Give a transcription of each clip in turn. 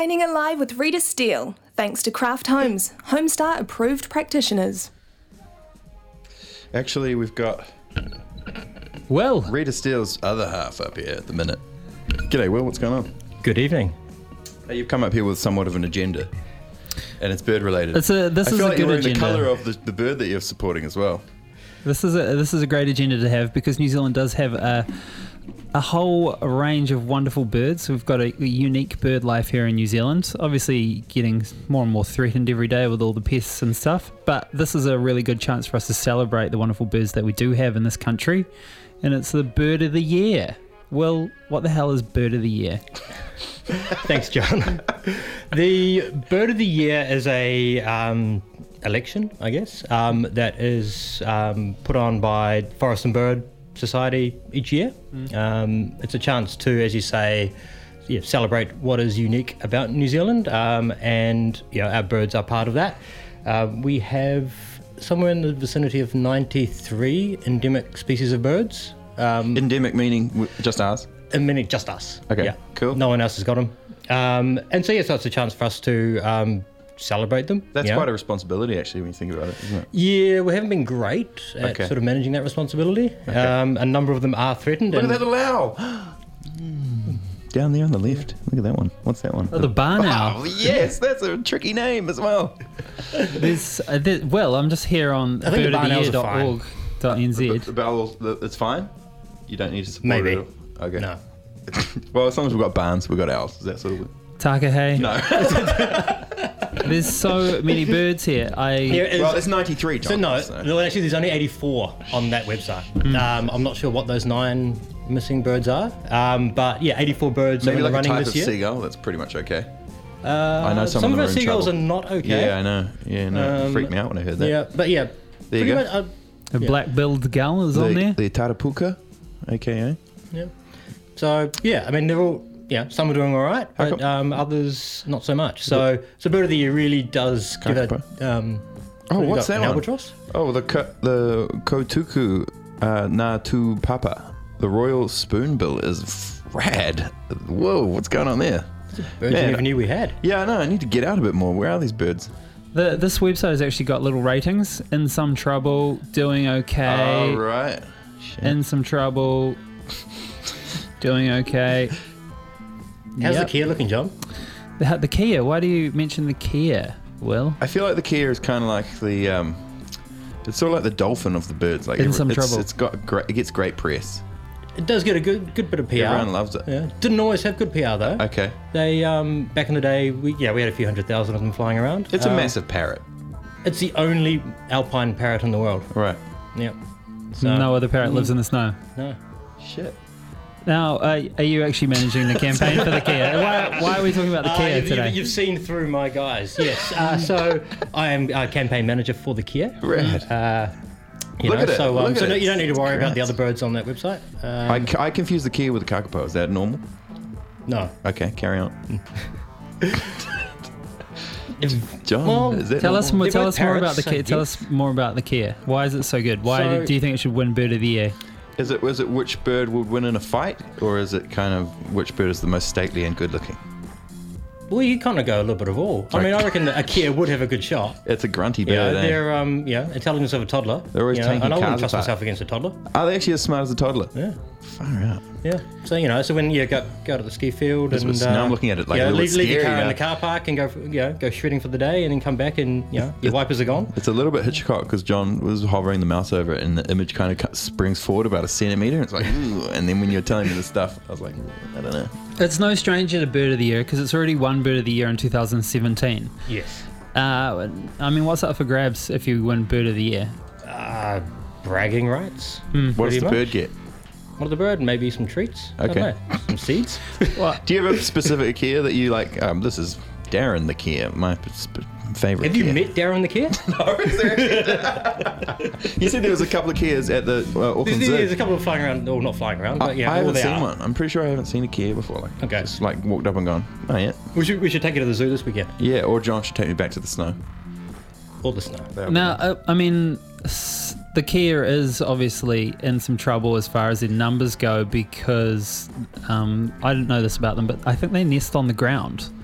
Maintaining it live with Rita Steele, thanks to Craft Homes, Homestar approved practitioners. Actually, we've got Will. Rita Steele's other half up here at the minute. G'day, Will. What's going on? Good evening. Hey, you've come up here with somewhat of an agenda, and it's bird related. This I is feel a like good you're wearing agenda. the colour of the bird that you're supporting as well. This is a great agenda to have because New Zealand does have a whole range of wonderful birds. We've got a unique bird life here in New Zealand. Obviously, getting more and more threatened every day with all the pests and stuff. But this is a really good chance for us to celebrate the wonderful birds that we do have in this country, and it's the Bird of the Year. Well, what the hell is Bird of the Year? Thanks, John. The Bird of the Year is a election, I guess, that is put on by Forest and Bird Society each year. It's a chance to, as you say, celebrate what is unique about New Zealand, and our birds are part of that. We have somewhere in the vicinity of 93 endemic species of birds. Endemic meaning just ours? Meaning just us. Okay, yeah. cool. No one else has got them. And so it's a chance for us to celebrate them. That's quite a responsibility, actually, when you think about it, isn't it? Yeah, we haven't been great at sort of managing that responsibility. Okay. A number of them are threatened. Look at that little owl! Down there on the left. Look at that one. What's that one? Oh, the barn owl. Oh, yes, that's a tricky name as well. Well, I'm just here on I think the barn owls are fine. birdoftheyear.org.nz. It's fine? You don't need to support Maybe. it at all? Okay. No. Well, as long as we've got barns, we've got owls. Is that sort of... Takahe. No. There's so many birds here. Well, it's 93, John. No, actually, there's only 84 on that website. I'm not sure what those 9 missing birds are. But yeah, 84 birds Maybe are like a running type this of year. seagull. That's pretty much okay. I know some of our them are in seagulls trouble. are not okay. Yeah, I know. Yeah, no. It freaked me out when I heard that. Yeah, but yeah. There you pretty go. much, a black-billed gull is on there. The Tarapuka, aka. yeah. So yeah, I mean they're all some are doing all right, How but others not so much. So Bird of the Year really does give it. What's that an one? albatross? Oh, the Kotuku Na Tu Papa. The royal spoonbill is rad. Whoa, what's going on there? Birds I never knew we had. Yeah, I know. I need to get out a bit more. Where are these birds? This website has actually got little ratings. In some trouble, doing okay. Oh, right. Shit. In some trouble, doing okay. How's the Kia looking, John? The Kia. Why do you mention the Kia, Will? I feel like the Kia is kind of like the it's sort of like the dolphin of the birds. Like In some trouble. It gets great press. It does get a good bit of PR. Everyone loves it. Yeah, didn't always have good PR though. Okay. They back in the day, we had a few 100,000 of them flying around. It's a massive parrot. It's the only alpine parrot in the world. Right. Yeah. So, No other parrot lives in the snow. No. Shit. Now, are you actually managing the campaign for the Kia? Why are we talking about the Kia today? You've seen through my guys. Yes. So I am campaign manager for the Kia. Rad. Look at it. Look at So it. you don't need to worry about the Congrats. other birds on that website. I confuse the Kia with the kakapo. Is that normal? No. Okay, carry on. John, Well, is that Tell us normal? more. Tell both us more about parrots, the Kia. I Tell guess. us more about the Kia. Why is it so good? Why So- do you think it should win Bird of the Year? Was it which bird would win in a fight, or is it kind of which bird is the most stately and good looking? Well, you kind of go a little bit of all. I mean, I reckon that a Kia would have a good shot. It's a grunty Yeah, bird. they're intelligence of a toddler. They're always taking and I wouldn't cars trust apart. myself against a toddler. Are they actually as smart as a toddler? Yeah. Far out. Yeah. So so when you go to the ski field That's and what's- now I'm looking at it like a little leave your scary car in now. the car park and go shredding for the day and then come back and your wipers are gone. It's a little bit Hitchcock because John was hovering the mouse over it and the image kind of springs forward about a centimetre. It's like, ooh, and then when you're telling me the stuff, I was like, I don't know. It's no stranger to Bird of the Year because it's already won Bird of the Year in 2017. Yes. I mean, what's up for grabs if you win Bird of the Year? Bragging rights. What does Pretty the much. bird get? What of the bird? Maybe some treats. I don't Okay. know. Some seeds. What? Do you have a specific Kia that you like? This is Darren the Kia, my favourite Have you Kia. met Darren the Kia? No, seriously. You said there was a couple of Kias at the Auckland There's Zoo. a couple of flying around, or not flying around, but I all haven't they seen are. one. I'm pretty sure I haven't seen a Kia before. Like, Okay. just like walked up and gone, oh yeah. We should take you to the zoo this weekend. Yeah, or John should take me back to the snow. All the snow. Now, I mean, the Kia is obviously in some trouble as far as their numbers go because I didn't know this about them, but I think they nest on the ground.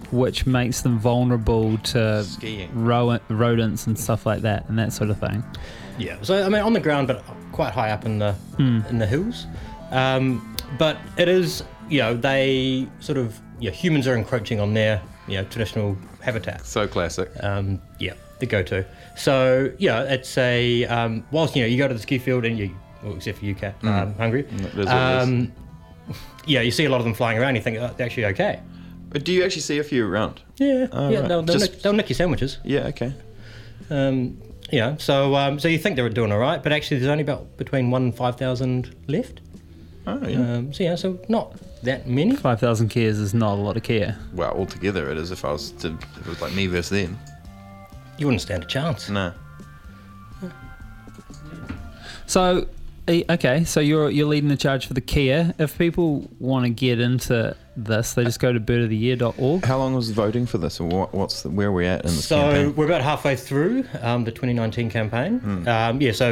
which makes them vulnerable to Skiing. rodents and stuff like that, and that sort of thing. Yeah. So I mean, on the ground, but quite high up in the hills. But it is, they sort of, humans are encroaching on their, traditional habitat. So classic. The go-to. So it's a whilst you go to the ski field and except for UK, Hungary. It is what it is. You see a lot of them flying around. You think they're actually okay. But do you actually see a few around? Yeah, right. they'll nick your sandwiches. Yeah, okay. So you think they're doing all right, but actually there's only about between 1,000 and 5,000 left. Oh, yeah. So not that many. 5,000 Kias is not a lot of Kia. Well, altogether it is if it was like me versus them. You wouldn't stand a chance. No. So, okay, so you're leading the charge for the Kia. If people want to get into this, they just go to birdoftheyear.org. How long was voting for this, or where are we at in this So campaign? we're about halfway through the 2019 campaign. So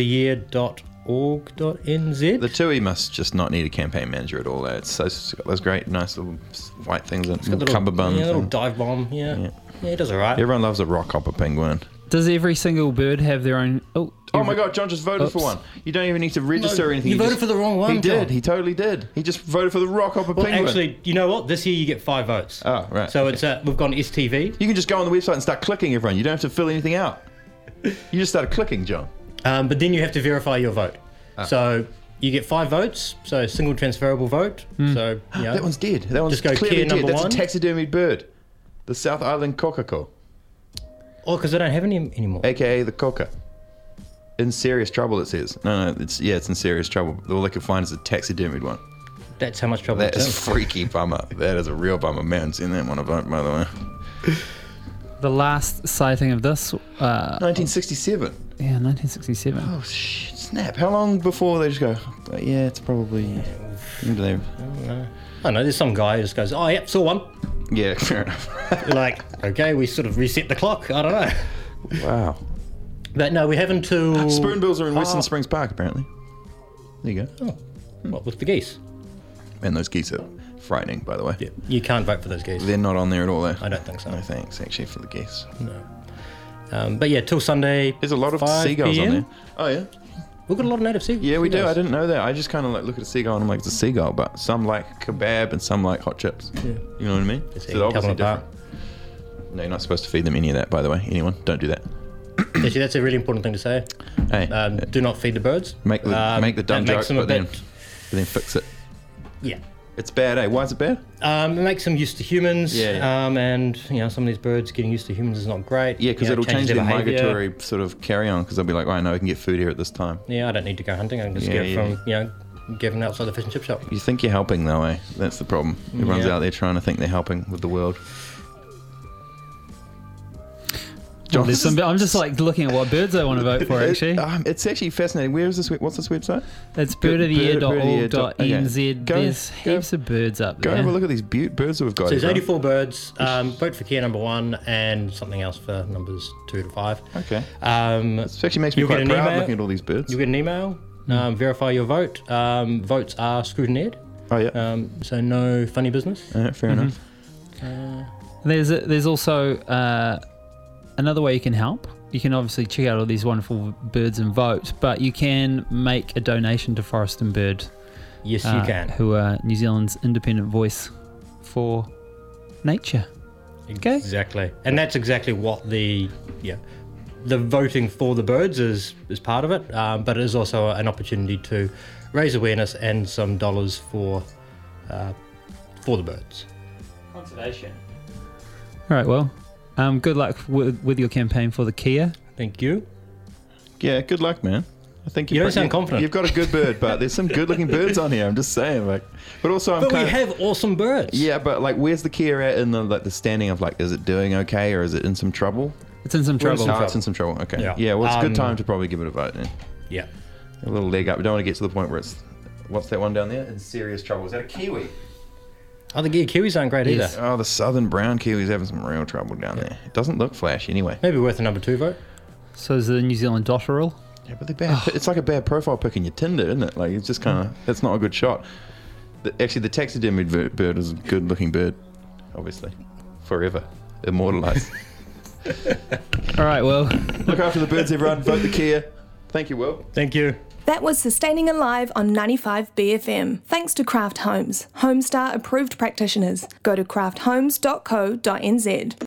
birdoftheyear.org.nz. The TUI must just not need a campaign manager at all. It's got those great, nice little white things, and little cummerbund. Little dive bomb. Yeah, it does all right. Everyone loves a rockhopper penguin. Does every single bird have their own... Oh my God, John just voted for one. You don't even need to register or anything. You voted for the wrong one, He did. John. He totally did. He just voted for the rockhopper Well, penguin. actually, you know what? This year you get 5 votes. Oh, right. So it's we've gone STV. You can just go on the website and start clicking, everyone. You don't have to fill anything out. You just started clicking, John. But then you have to verify your vote. So you get 5 votes, so a single transferable vote. So That one's dead. That one's Just go clearly Kia dead. number That's one. a taxidermied bird. The South Island cockatiel, because they don't have any anymore. aka the coca. In serious trouble, it says. No, it's in serious trouble. All they could find is a taxidermied one. That's how much trouble That it's is in. freaky bummer. That is a real bummer. Man, seen that one a vote, by the way. The last sighting of this... 1967. Yeah, 1967. Oh, shit. Snap. How long before they just go, yeah, it's probably... I don't know, there's some guy who just goes, oh, yep, saw one. Yeah, fair enough. You're like, okay, we sort of reset the clock. I don't know. Wow. But no, we have until... Spoonbills are in Western Springs Park, apparently. There you go. What, with the geese? And those geese are frightening, by the way. Yeah, you can't vote for those geese. They're not on there at all, though. I don't think so. No thanks, actually, for the geese. No. But yeah, till Sunday. There's a lot of 5 seagulls on PM. there. Oh, yeah? We've got a lot of native seagulls. Yeah, we do. I didn't know that. I just kind of like look at a seagull and I'm like, it's a seagull, but some like kebab and some like hot chips. Yeah. You know what I mean? It's So they're obviously tell them different. No, you're not supposed to feed them any of that, by the way. Anyone, don't do that. Actually, that's a really important thing to say. Hey, Do not feed the birds. make the dumb that joke, makes them a but then bit- fix it. Yeah. It's bad, eh? Why is it bad? It makes them used to humans. Yeah. And some of these birds getting used to humans is not great. Yeah, because it'll change changes their behaviour. migratory sort of carry on, because they'll be like, oh, I know I can get food here at this time. Yeah, I don't need to go hunting. I can just Yeah, get it from given outside the fish and chip shop. You think you're helping, though, eh? That's the problem. Everyone's Yeah. out there trying to think they're helping with the world. Well, there's some, I'm just like looking at what birds I want to vote for, actually. It's actually fascinating. Where is this? What's this website? It's birdoftheyear.org.nz. Okay. There's heaps of birds up Go there. have a look at these birds that we've got. So there's here, 84 birds. Vote for Kia number 1 and something else for numbers 2 to 5. Okay. This It actually makes me You'll get quite an proud email. looking at all these birds. You get an email. Verify your vote. Votes are scrutineered. Oh, yeah. So no funny business. Fair enough. There's also another way you can help. You can obviously check out all these wonderful birds and vote, but you can make a donation to Forest and Bird, Yes, you can. who are New Zealand's independent voice for nature. Okay. Exactly. And that's exactly what the voting for the birds is part of it, but it is also an opportunity to raise awareness and some dollars for the birds. Conservation. All right, well, good luck with your campaign for the Kia. Thank you. Yeah, good luck, man. I think You don't sound confident. You've got a good bird, but there's some good-looking birds on here. I'm just saying, like, but also I'm But we kind of, have awesome birds. yeah, but like, where's the Kia at in the standing of like, is it doing okay or is it in some trouble? It's in some trouble. No, it's in some trouble. Okay. Yeah. Yeah. Well, it's a good time to probably give it a vote. Then. Yeah. A little leg up. We don't want to get to the point where it's what's that one down there? In serious trouble. Is that a kiwi? I think Kiwis aren't great Yes. either. Oh, the southern brown kiwi's having some real trouble down there. It doesn't look flashy anyway. Maybe worth a number 2 vote. So is the New Zealand dotterel. Yeah, but they're bad. It's like a bad profile pic in your Tinder, isn't it? Like, it's just kind of, that's not a good shot. Actually, the taxidermied bird is a good looking bird, obviously. forever. Immortalised. All right, well, Look after the birds, everyone. Vote the Kia. Thank you, Will. Thank you. That was Sustaining Alive on 95 BFM. Thanks to Craft Homes, Homestar approved practitioners. Go to crafthomes.co.nz.